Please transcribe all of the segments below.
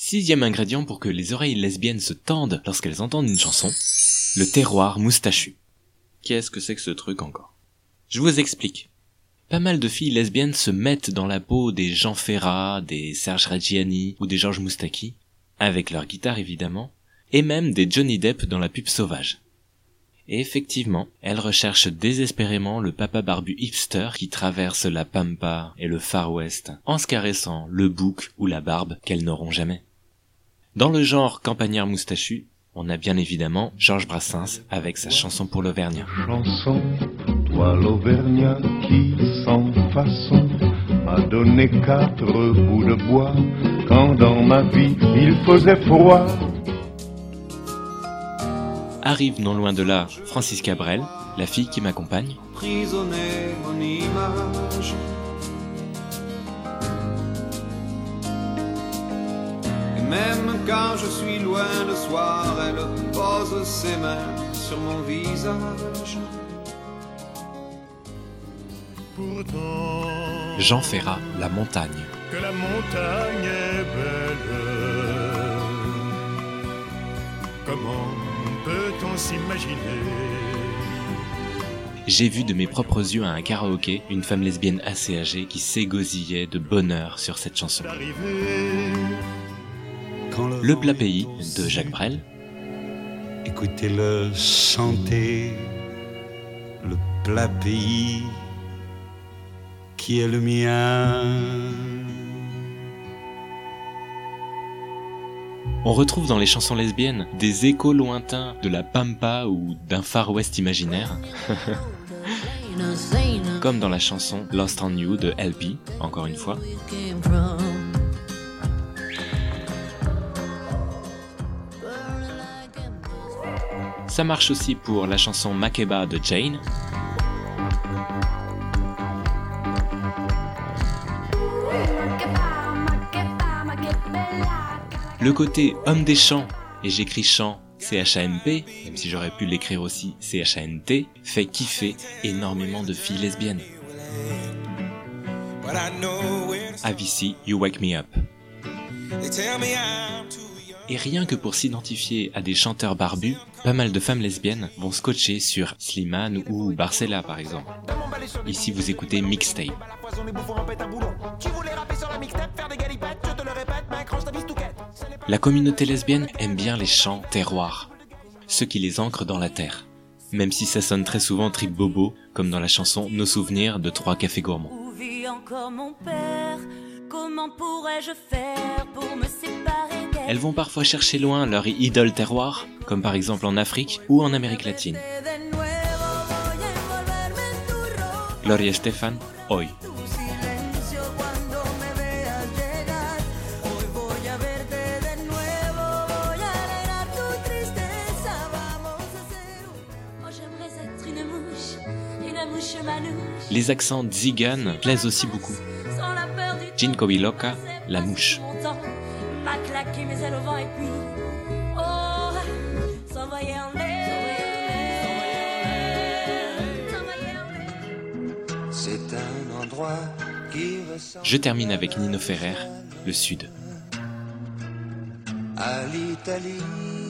Sixième ingrédient pour que les oreilles lesbiennes se tendent lorsqu'elles entendent une chanson, le terroir moustachu. Qu'est-ce que c'est que ce truc encore? Je vous explique. Pas mal de filles lesbiennes se mettent dans la peau des Jean Ferrat, des Serge Reggiani ou des Georges Moustaki, avec leur guitare évidemment, et même des Johnny Depp dans la pub Sauvage. Et effectivement, elles recherchent désespérément le papa barbu hipster qui traverse la Pampa et le Far West en se caressant le bouc ou la barbe qu'elles n'auront jamais. Dans le genre campagnard moustachu, on a bien évidemment Georges Brassens avec sa chanson pour l'Auvergnat. Chanson, toi l'Auvergnat qui sans façon m'a donné 4 bouts de bois quand dans ma vie il faisait froid. Arrive non loin de là Francis Cabrel, la fille qui m'accompagne. Emprisonner mon image. Et même quand je suis loin le soir, elle pose ses mains sur mon visage. Pourtant, Jean Ferrat, La Montagne. que la montagne est belle, comment peut-on s'imaginer? J'ai vu de mes propres yeux à un karaoké une femme lesbienne assez âgée qui s'égosillait de bonheur sur cette chanson. D'arriver, Le plat pays de Jacques Brel. Écoutez-le chanter, le plat pays qui est le mien. On retrouve dans les chansons lesbiennes des échos lointains de la Pampa ou d'un Far West imaginaire. Comme dans la chanson Lost on You de LP, encore une fois. Ça marche aussi pour la chanson Makeba de Jane. Le côté homme des champs, et j'écris chant C-H-A-M-P, même si j'aurais pu l'écrire aussi C-H-A-N-T, fait kiffer énormément de filles lesbiennes. Avicii, You Wake Me Up. Et rien que pour s'identifier à des chanteurs barbus, pas mal de femmes lesbiennes vont scotcher sur Slimane ou Barcella par exemple. Ici vous écoutez Mixtape. La communauté lesbienne aime bien les chants terroirs, ceux qui les ancrent dans la terre, même si ça sonne très souvent trip bobo, comme dans la chanson Nos souvenirs de 3 cafés gourmands. Où vit encore mon père? Comment pourrais-je faire pour me séparer d'elle? Elles vont parfois chercher loin leur idole terroir, comme par exemple en Afrique ou en Amérique latine. Gloria Estefan, Hoy. Les accents tziganes plaisent aussi beaucoup. Jinko Loka, La Mouche. C'est un endroit qui ressemble Je termine avec Nino Ferrer, Le Sud. à l'Italie.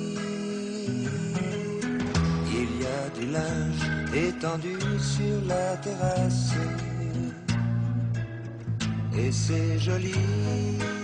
Il y a du linge étendu sur la terrasse. Et c'est joli.